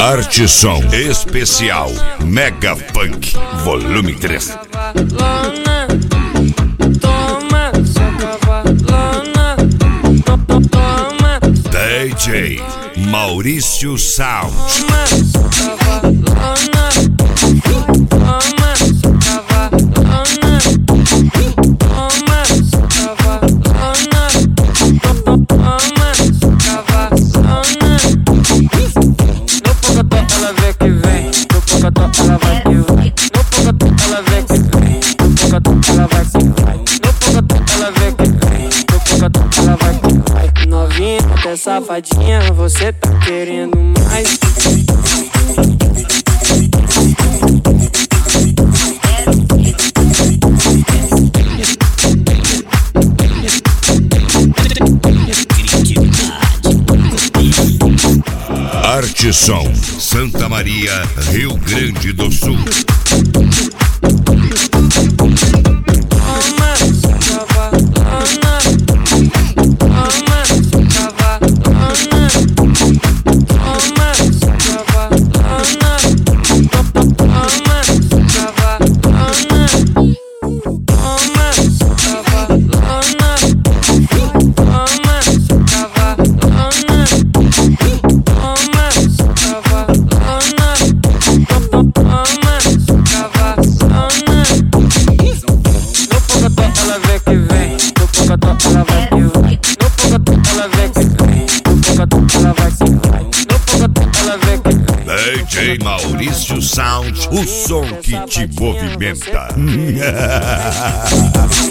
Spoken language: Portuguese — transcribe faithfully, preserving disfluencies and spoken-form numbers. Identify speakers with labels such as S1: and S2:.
S1: Arte Som Especial Mega Funk Volume três. D J Maurício Sound.
S2: Safadinha, você tá querendo mais?
S1: Arte Som Santa Maria, Rio Grande do Sul. D J Maurício Sound, o som que te movimenta.